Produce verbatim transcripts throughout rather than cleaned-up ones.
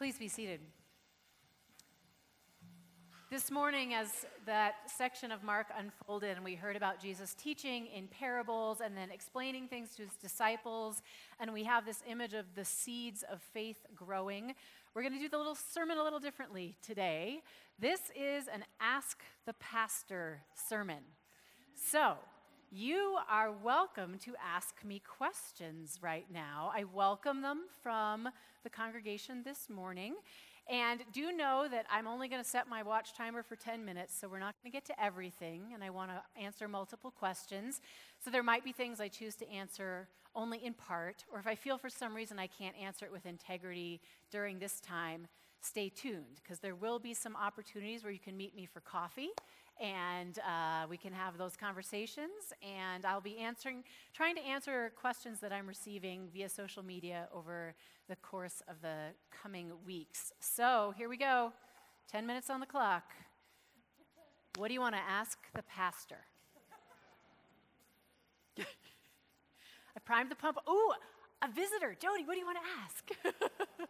Please be seated. This morning, as that section of Mark unfolded and we heard about Jesus teaching in parables and then explaining things to his disciples, and we have this image of the seeds of faith growing, we're going to do the little sermon a little differently today. This is an Ask the Pastor sermon. So, you are welcome to ask me questions right now. I welcome them from the congregation this morning. And do know that I'm only going to set my watch timer for ten minutes, so we're not going to get to everything, and I want to answer multiple questions. So there might be things I choose to answer only in part, or if I feel for some reason I can't answer it with integrity during this time, stay tuned, because there will be some opportunities where you can meet me for coffee, and uh, we can have those conversations, and I'll be answering, trying to answer questions that I'm receiving via social media over the course of the coming weeks. So here we go, ten minutes on the clock. What do you want to ask the pastor? I primed the pump. Ooh, a visitor. Jody, what do you want to ask?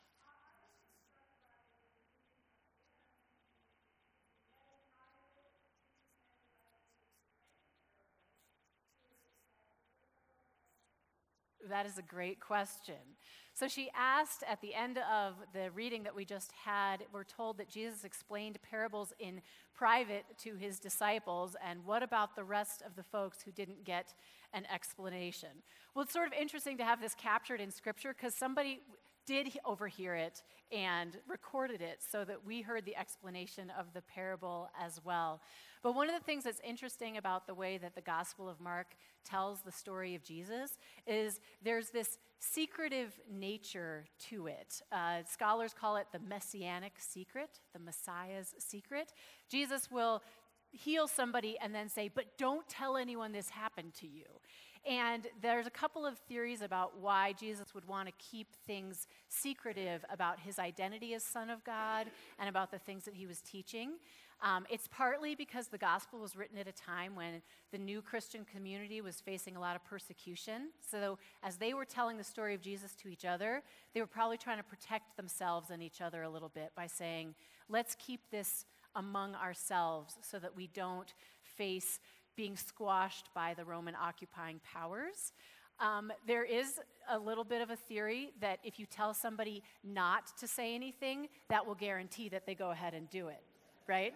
That is a great question. So she asked at the end of the reading that we just had, we're told that Jesus explained parables in private to his disciples, and what about the rest of the folks who didn't get an explanation? Well, it's sort of interesting to have this captured in Scripture because somebody did overhear it and recorded it so that we heard the explanation of the parable as well. But one of the things that's interesting about the way that the Gospel of Mark tells the story of Jesus is there's this secretive nature to it. Uh, scholars call it the messianic secret, the Messiah's secret. Jesus will heal somebody and then say, but don't tell anyone this happened to you. And there's a couple of theories about why Jesus would want to keep things secretive about his identity as Son of God and about the things that he was teaching. Um, it's partly because the gospel was written at a time when the new Christian community was facing a lot of persecution. So as they were telling the story of Jesus to each other, they were probably trying to protect themselves and each other a little bit by saying, let's keep this among ourselves so that we don't face being squashed by the Roman occupying powers. Um, there is a little bit of a theory that if you tell somebody not to say anything, that will guarantee that they go ahead and do it, right?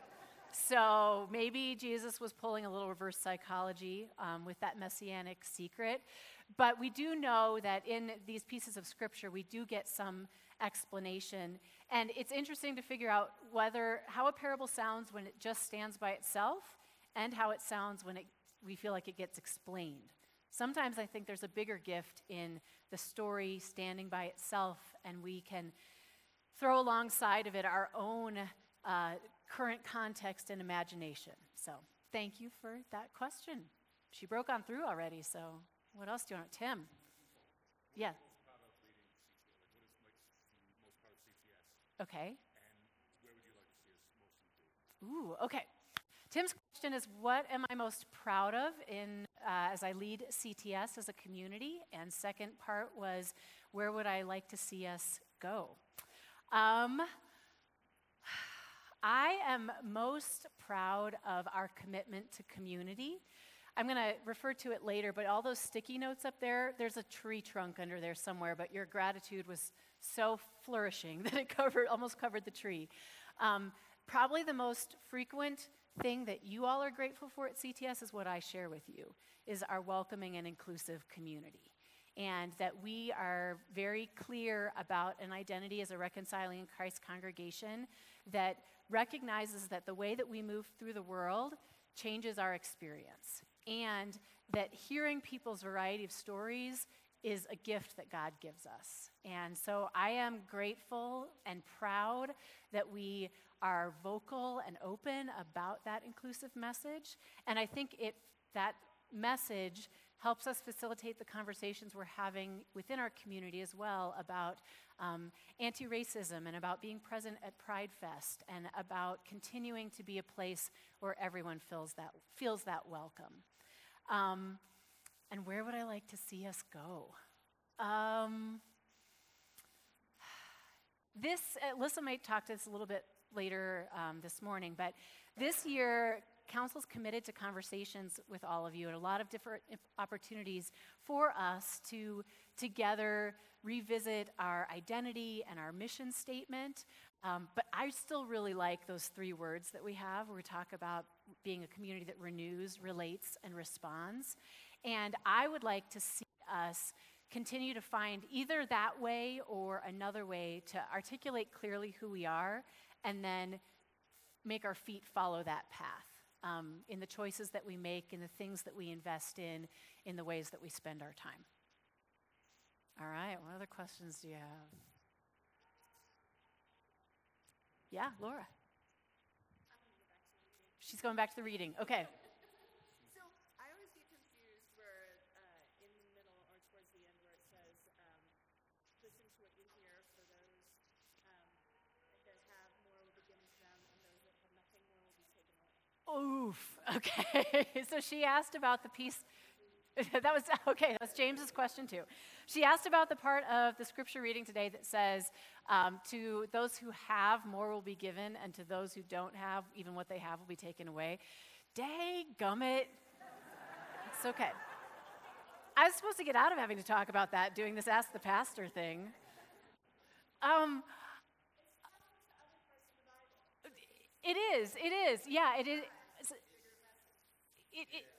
So maybe Jesus was pulling a little reverse psychology um, with that messianic secret. But we do know that in these pieces of Scripture, we do get some explanation. And it's interesting to figure out whether how a parable sounds when it just stands by itself and how it sounds when it, we feel like it gets explained. Sometimes I think there's a bigger gift in the story standing by itself, and we can throw alongside of it our own uh, current context and imagination. So thank you for that question. She broke on through already, so what else do you want? Tim? Yeah. Okay. Ooh, okay. Tim's question is, what am I most proud of in uh, as I lead C T S as a community? And second part was, where would I like to see us go? Um, I am most proud of our commitment to community. I'm going to refer to it later, but all those sticky notes up there, there's a tree trunk under there somewhere, but your gratitude was so flourishing that it covered almost covered the tree. Um, probably the most frequent thing that you all are grateful for at C T S is what I share with you, is our welcoming and inclusive community. And that we are very clear about an identity as a reconciling Christ congregation that recognizes that the way that we move through the world changes our experience. And that hearing people's variety of stories is a gift that God gives us. And so I am grateful and proud that we are vocal and open about that inclusive message. And I think it that message helps us facilitate the conversations we're having within our community as well about um, anti-racism and about being present at Pride Fest and about continuing to be a place where everyone feels that feels that welcome. Um, and where would I like to see us go? Um, this, uh, Alyssa might talk to us a little bit later um, this morning, but this year, Council's committed to conversations with all of you and a lot of different opportunities for us to together revisit our identity and our mission statement. Um, but I still really like those three words that we have where we talk about being a community that renews, relates, and responds. And I would like to see us continue to find either that way or another way to articulate clearly who we are and then make our feet follow that path. Um, in the choices that we make, in the things that we invest in, in the ways that we spend our time. All right, what other questions do you have? Yeah, Laura. She's going back to the reading. Okay. So I always get confused where uh, in the middle or towards the end where it says, um, listen to what you hear for those um, that have more will be given to them and those that have nothing more will be taken away. Oof. Okay. So she asked about the piece. That was, okay, that was James's question too. She asked about the part of the scripture reading today that says, um, to those who have, more will be given, and to those who don't have, even what they have will be taken away. Dang-gummit. It's okay. I was supposed to get out of having to talk about that, doing this Ask the Pastor thing. Um, it is, it is, yeah, it is. It, it,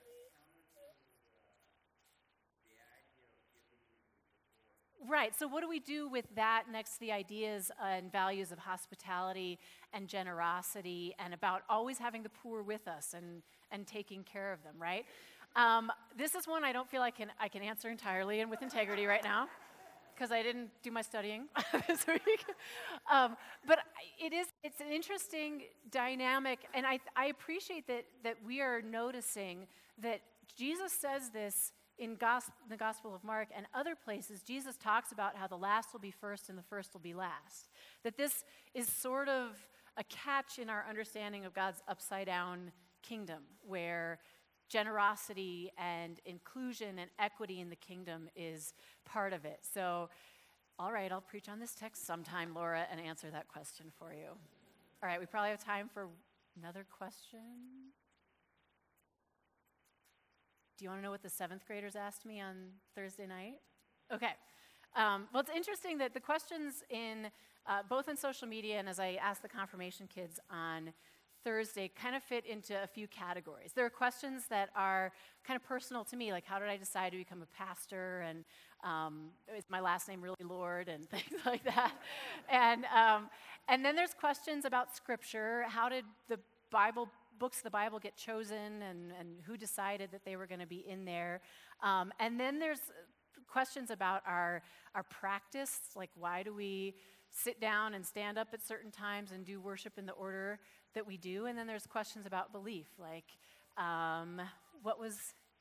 Right, so what do we do with that next to the ideas and values of hospitality and generosity and about always having the poor with us and, and taking care of them, right? Um, this is one I don't feel I can, I can answer entirely and with integrity right now because I didn't do my studying this week. Um, but it is, it's an interesting dynamic, and I, I appreciate that, that we are noticing that Jesus says this in gos- the Gospel of Mark and other places. Jesus talks about how the last will be first and the first will be last. That this is sort of a catch in our understanding of God's upside-down kingdom, where generosity and inclusion and equity in the kingdom is part of it. So, all right, I'll preach on this text sometime, Laura, and answer that question for you. All right, we probably have time for another question. Do you want to know what the seventh graders asked me on Thursday night? Okay. Um, well, it's interesting that the questions in uh, both in social media and as I asked the confirmation kids on Thursday kind of fit into a few categories. There are questions that are kind of personal to me, like how did I decide to become a pastor, and um, is my last name really Lord, and things like that. And um, and then there's questions about Scripture. How did the Bible books of the Bible get chosen, and, and who decided that they were going to be in there? Um, and then there's questions about our, our practice, like why do we sit down and stand up at certain times and do worship in the order that we do? And then there's questions about belief, like um, what was,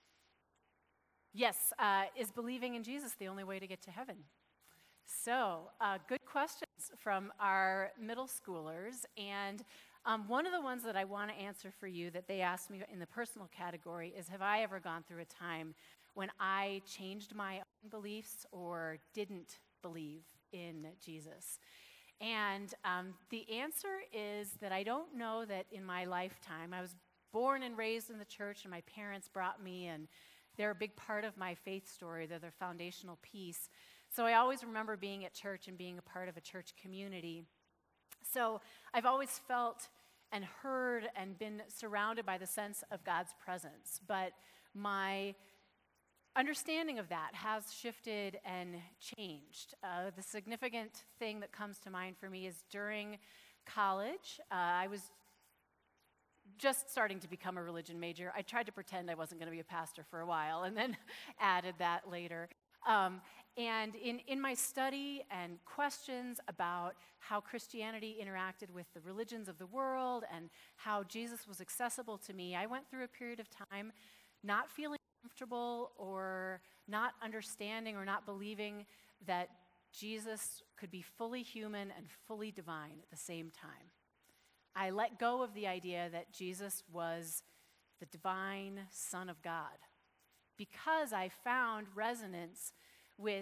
yes, uh, is believing in Jesus the only way to get to heaven? So, uh, good questions from our middle schoolers, and Um, one of the ones that I want to answer for you that they asked me in the personal category is, have I ever gone through a time when I changed my own beliefs or didn't believe in Jesus? And um, the answer is that I don't know that in my lifetime. I was born and raised in the church, and my parents brought me, and they're a big part of my faith story. They're the foundational piece. So I always remember being at church and being a part of a church community. So I've always felt and heard and been surrounded by the sense of God's presence. But my understanding of that has shifted and changed. Uh, the significant thing that comes to mind for me is during college, uh, I was just starting to become a religion major. I tried to pretend I wasn't going to be a pastor for a while and then added that later. Um, and in, in my study and questions about how Christianity interacted with the religions of the world and how Jesus was accessible to me, I went through a period of time not feeling comfortable or not understanding or not believing that Jesus could be fully human and fully divine at the same time. I let go of the idea that Jesus was the divine Son of God because I found resonance with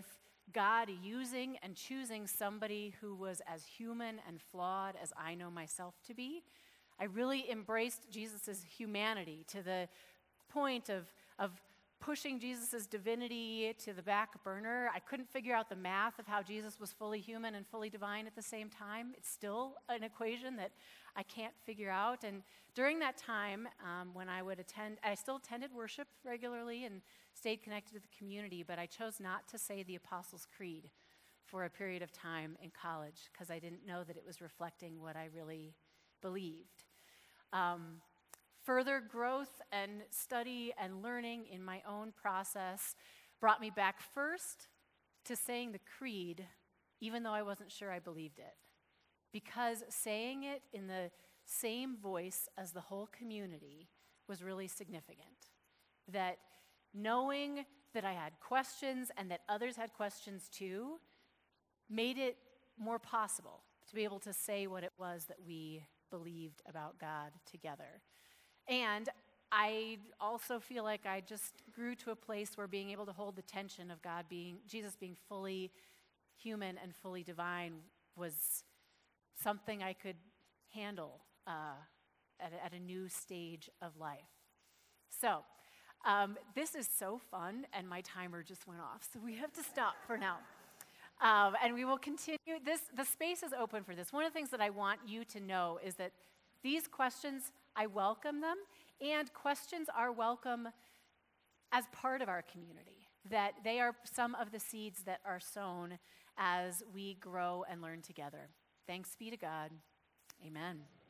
God using and choosing somebody who was as human and flawed as I know myself to be. I really embraced Jesus' humanity to the point of, of pushing Jesus' divinity to the back burner. I couldn't figure out the math of how Jesus was fully human and fully divine at the same time. It's still an equation that I can't figure out. And during that time, um, when I would attend, I still attended worship regularly and stayed connected to the community, but I chose not to say the Apostles' Creed for a period of time in college because I didn't know that it was reflecting what I really believed. Um, further growth and study and learning in my own process brought me back first to saying the creed, even though I wasn't sure I believed it. Because saying it in the same voice as the whole community was really significant. That knowing that I had questions and that others had questions too made it more possible to be able to say what it was that we believed about God together. And I also feel like I just grew to a place where being able to hold the tension of God being, Jesus being fully human and fully divine was something I could handle uh, at, a, at a new stage of life. So, um, this is so fun, and my timer just went off, so we have to stop for now. Um, and we will continue. This, the space is open for this. One of the things that I want you to know is that these questions, I welcome them, and questions are welcome as part of our community, that they are some of the seeds that are sown as we grow and learn together. Thanks be to God. Amen.